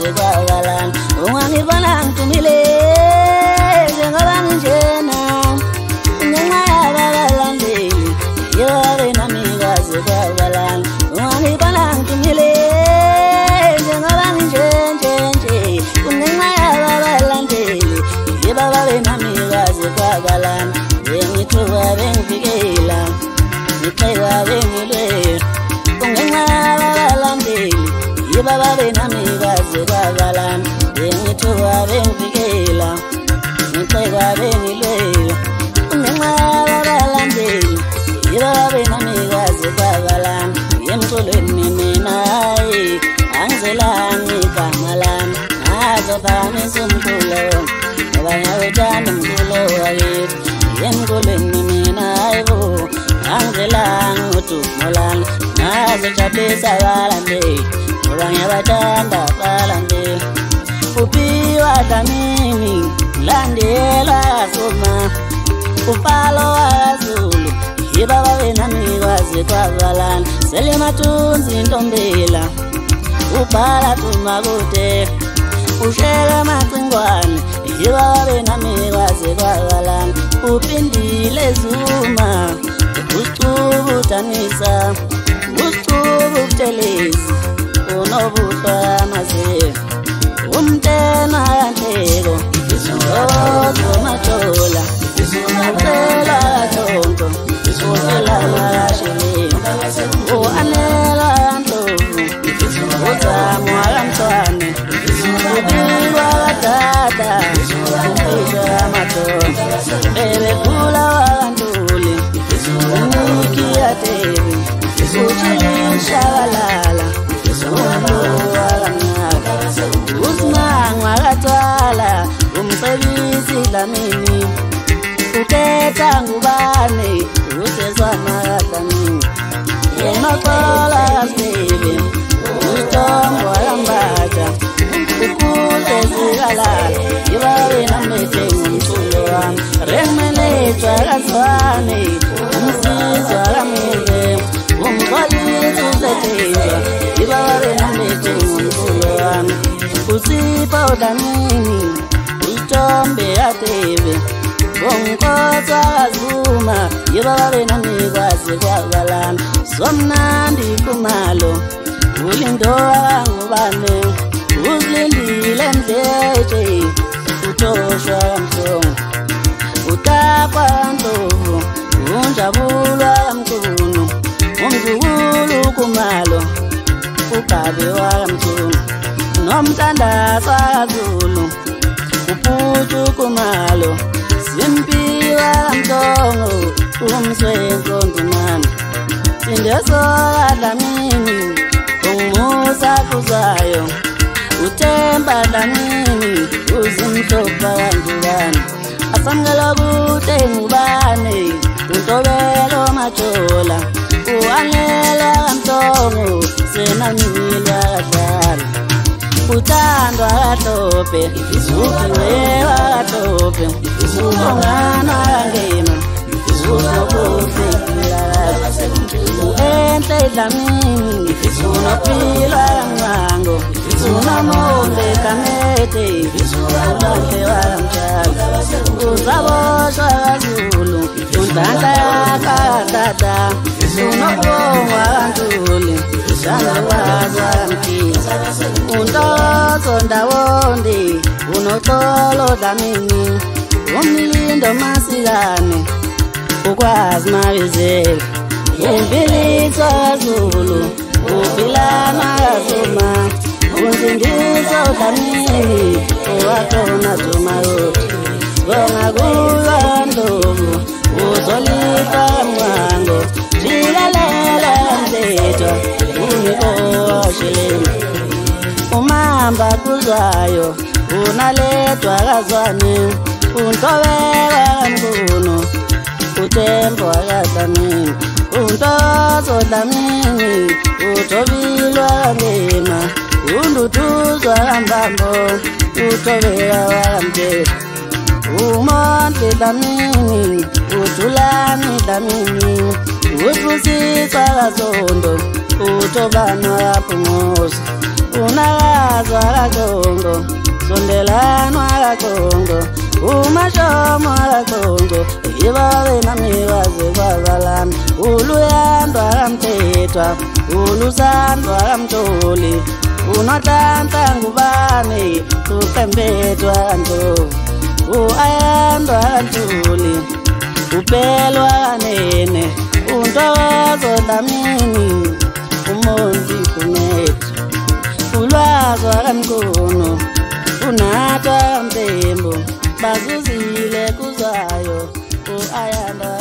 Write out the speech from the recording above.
kwaze kwabalana ungangibona ngidumile njengoba nginjena ngenxa yabalandeli yibabe nami kwaze kwabalana ungangibona ngidumile njengoba nginjenjenje ngenxa yabalandeli yibabe nami kwaze kwabalana bengithuka bengivikela ngixekwa bengilwela kungenxa yabalandeli yibabe nami kwaze kwabalana bengithuka bengivikela ngixekwa bengilwela kungenxa yabalandeli yibabe nami kwaze kwabalana emculweni mina angizelanga igama lami ngazophamisa umculo abanye awuthanda umculo wakithi emculweni mina angizelanga udumo lami ngazojabulisa abalandeli abanye abathanda abalandeli uphiwa Dlamini landela soma upalo wazulu yibabe nami kwaze kwabalana Selimathunzi Ntombela ubhala tumakude ushela macingwane yibabe nami kwaze kwabalana uphindile Zuma ucubudanisa ucubutelezi unobuhlwa amazelo umtena yanhleko ozomajola ucela tonto ucela mashileni uanela yandlovu uzamu akamntwane ubikwa kadada umpisha yamadoda bebekula wakantuli uniki yatebi uchilishabalala usimangwa katwala umcebisi Dlamini ukhetha ngubane usezwana kaDlamini unoxola kasebe utombo yambaja ukuze zikalala yibabe namethe ngumculo wami remelethwa kazwane umsizwa kamile umxolisi usethenjwa yibabe namethe ngumculo wami usipho Dlamini utombe yatebe Bonkoza Zuma yibabe nami kwaze kwabalana somnandi kumalo ulindoa ngubane uzilindile Mdletshe uToshwa kaMthongo utapwa Ndlovu unjabulwa kaMchunu umzukulu kumalo uGabe wakaMthungu nomthandazo kaZulu uPhutshu kumalo Simpiwa kaMthongo umswenko Ndumane sindeso kaDlamini ungumusa kuzayo uThemba Dlamini uzimhlopha kangubane asamkela kude ngubane uNtobelo Majola uanela kaMthongo senamilwa kadala uthandwa kaDlophe uphiwe kaDlophe ubongana kangema uzokufikela enhle Dlamini unophilwa kaMncango unomonde kaMete unohle wakamtshaka uzaboshwa kaZulu unhlanhla yakadada unobongwa kaNtuli ushangwazi wakamthiza uNtozo Ndawonde unoxolo Dlamini umlindo Masikane ukwazi Mabizela umbiliso kaZulu uphilana kaZuma unzindiso Dlamini uwakhona Jumayothi bonga kuyo Ndlovu uzolipha Mncango jilalela Mdletshe unikoshileni umamba kuzwayo unalethwa kazwane uNtobela kaMkhunu uThemba kaDlamini uNtozo Dlamini uTobilwa kaNdema uNduthuzwa kaMbambo uTobela kaMthethwa uMonde Dlamini uThulani Dlamini uSibusiswa kaZondo uThobani kaPhumuza unakazwa kaCongo, sondelanwa kaCongo, umashomo kaCongo, ibabe namiwaze kwabalami, uluyandwa kamthethwa, ulusandwa kamtholi, unotlantla ngubani, uqembethwa kanto, uayandwa kantholi, upelwa kanene, untokozo Dlamini, uMonti Kunethu, ulwazwa kaMkono, unathwa kaMthembu, bazuzile kuzwayo, uayandwa